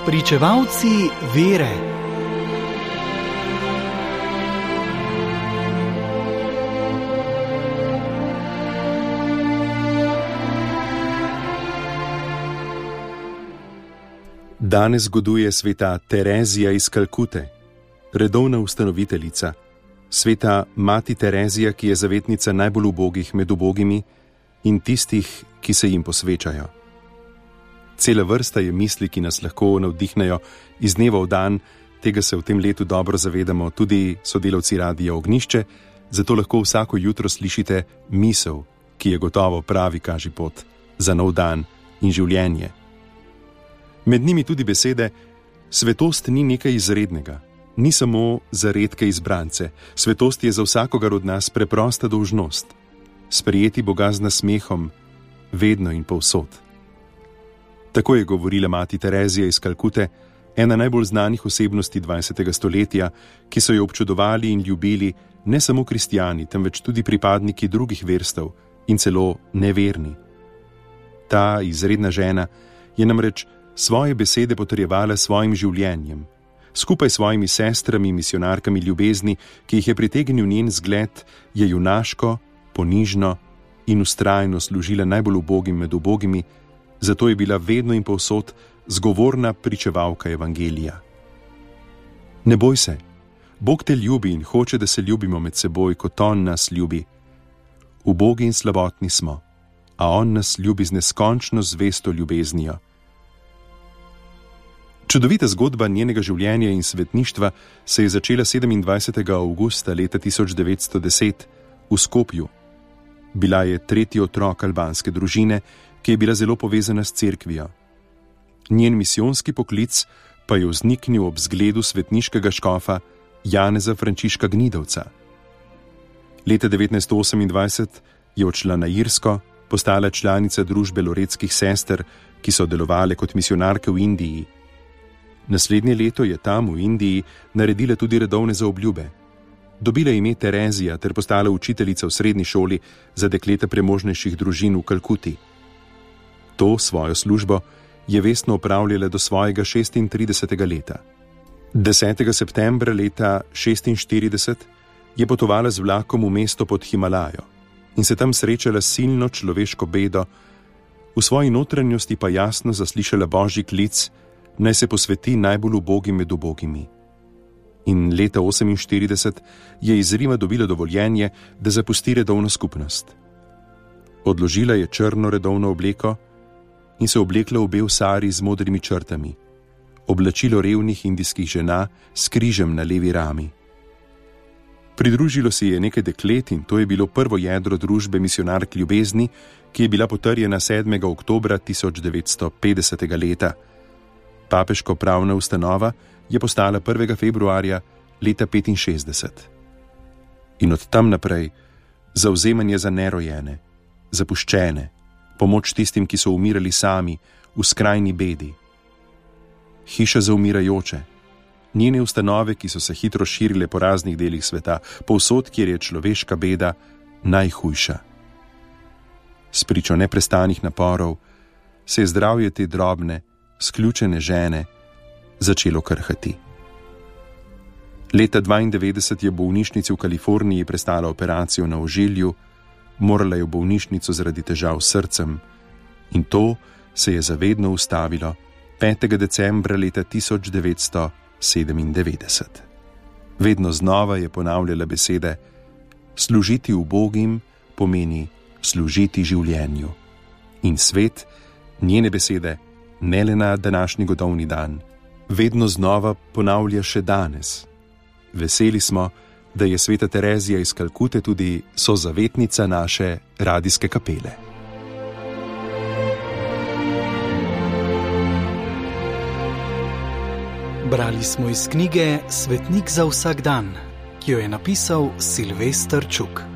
Pričevalci vere. Danes zgoduje sveta Terezija iz Kalkute, redovna ustanoviteljica, sveta mati Terezija, ki je zavetnica najbolj ubogih med ubogimi in tistih, ki se jim posvečajo. Cela vrsta je misli, ki nas lahko navdihnejo iz dneva v dan, tega se v tem letu dobro zavedamo tudi sodelavci Radia Ognjišče, zato lahko vsako jutro slišite misel, ki je gotovo pravi kažipot za nov dan in življenje. Med njimi tudi besede: svetost ni nekaj izrednega, ni samo za redke izbrance, svetost je za vsakogar od nas preprosta dolžnost, sprejeti Boga z nasmehom, vedno in povsod. Tako je govorila mati Terezija iz Kalkute, ena najbolj znanih osebnosti 20. stoletja, ki so jo občudovali in ljubili ne samo kristjani, temveč tudi pripadniki drugih verstev in celo neverni. Ta izredna žena je namreč svoje besede potrjevala svojim življenjem, skupaj s svojimi sestrami, misionarkami ljubezni, ki jih je pritegnil njen zgled, je junaško, ponižno in vztrajno služila najbolj ubogim med ubogimi, zato je bila vedno in povsod zgovorna pričevalka evangelija. Ne boj se, Bog te ljubi in hoče, da se ljubimo med seboj, kot On nas ljubi. Ubogi in slabotni smo, a On nas ljubi z neskončno zvesto ljubeznijo. Čudovita zgodba njenega življenja in svetništva se je začela 27. avgusta leta 1910 v Skopju. Bila je tretji otrok albanske družine, ki je bila zelo povezana s cerkvijo. Njen misijonski poklic pa je vzniknil ob zgledu svetniškega škofa Janeza Frančiška Gnidovca. Leta 1928 je odšla na Irsko, postala članica družbe loretskih sester, ki so delovale kot misionarke v Indiji. Naslednje leto je tam v Indiji naredila tudi redovne zaobljube. Dobila ime Terezija ter postala učiteljica v srednji šoli za dekleta premožnejših družin v Kalkuti. To svojo službo je vestno opravljala do svojega 36. leta. 10. septembra leta 1946 je potovala z vlakom v mesto pod Himalajo in se tam srečala s silno človeško bedo, v svoji notranjosti pa jasno zaslišala božji klic, naj se posveti najbolj ubogim med ubogimi. In leta 1948 je iz Rima dobila dovoljenje, da zapusti redovno skupnost. Odložila je črno redovno obleko in se oblekla v bel sari z modrimi črtami, oblačilo revnih indijskih žena s križem na levi rami. Pridružilo si je nekaj deklet in to je bilo prvo jedro družbe misionark ljubezni, ki je bila potrjena 7. oktobra 1950. leta. Papeško pravna ustanova je postala 1. februarja leta 1965. In od tam naprej zavzemanje za nerojene, zapuščene, pomoč tistim, ki so umirali sami, v skrajni bedi. Hiša za umirajoče, njene ustanove, ki so se hitro širile po raznih delih sveta, povsod, kjer je človeška beda najhujša. Spričo neprestanih naporov se je zdravje te drobne, sključene žene začelo krhati. Leta 1992 je v bolnišnici v Kaliforniji prestala operacijo na ožilju, morala je v bolnišnico zaradi težav s srcem in to se je zavedno ustavilo 5. decembra leta 1997. Vedno znova je ponavljala besede: služiti ubogim pomeni služiti življenju. In svet njene besede ne le na današnji godovni dan, vedno znova ponavlja še danes. Veseli smo, da je sveta Terezija iz Kalkute tudi sozavetnica naše radijske kapele. Brali smo iz knjige Svetnik za vsak dan, ki jo je napisal Silvester Čuk.